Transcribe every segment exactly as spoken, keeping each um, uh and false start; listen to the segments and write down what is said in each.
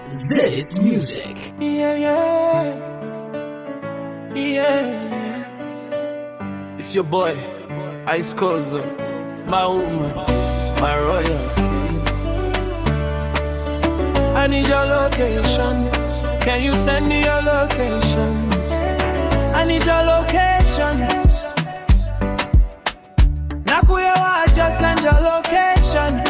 This music. Yeah, yeah, yeah. It's your boy, Ice Cold, my woman, my royalty. I need your location. Can you send me your location? I need your location. Nakuyawa, just send your location.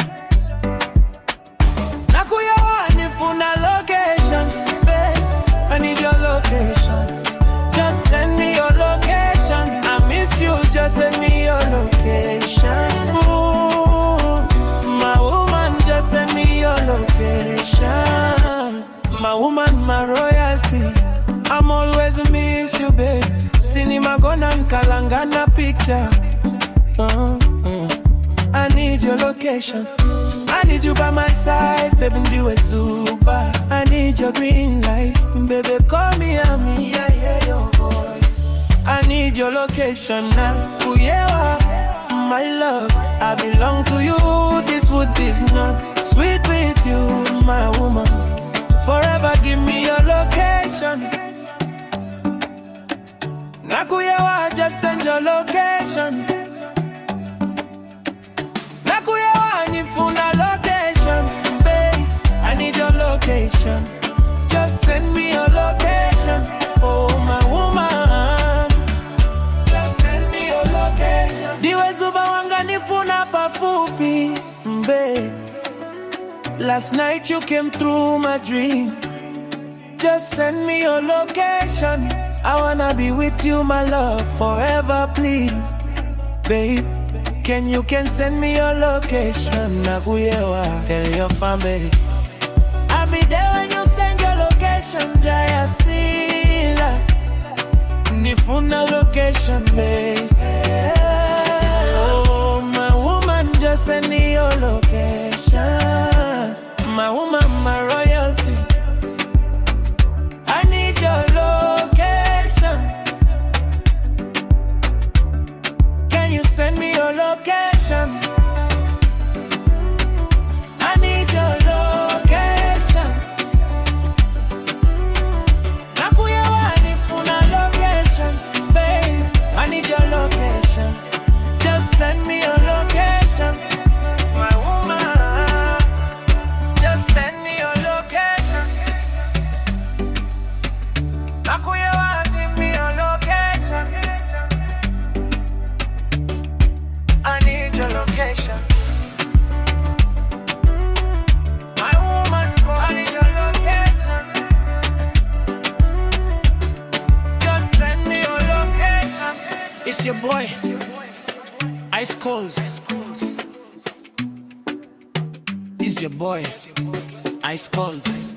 Nakuyawa, nifuna location, babe. I need your location. Just send me your location. I miss you, just send me your location. Ooh, my woman, just send me your location. My woman, my royalty. I'm always miss you, babe. Cinema gonna Kalangana picture. Uh, uh. I need your location. I need you by my side, baby. Do it super. I need your green light, baby. Call me, I'm me. I hear your voice. I need your location now. Ooh, yeah, my love. I belong to you. This wood is not sweet with you, my woman. Forever give me your location. Nakuyawa, just send your location. Nakuyawa, nifuna location, babe. I need your location. Just send me your location. Oh, my woman. Just send me your location. Diwe zuba wanga nifuna pafupi, babe. Last night you came through my dream. Just send me your location. I wanna be with you, my love, forever, please. Babe, can you can send me your location? Nakuyewa, tell your family I'll be there when you send your location. Jaya Sila, nifuna location, babe. Oh, my woman, just send me your location. My woman, my royalty. I need your location. Can you send me your location? I need your location. Nakuyawa nifuna location, babe. I need your location. Just send me your location. My woman, just send me your location. Nakuyawa, give me your location. I need your location. My woman, I need your location. Just send me your location. It's your boy, Ice Cold. It's your boy, Ice Cold.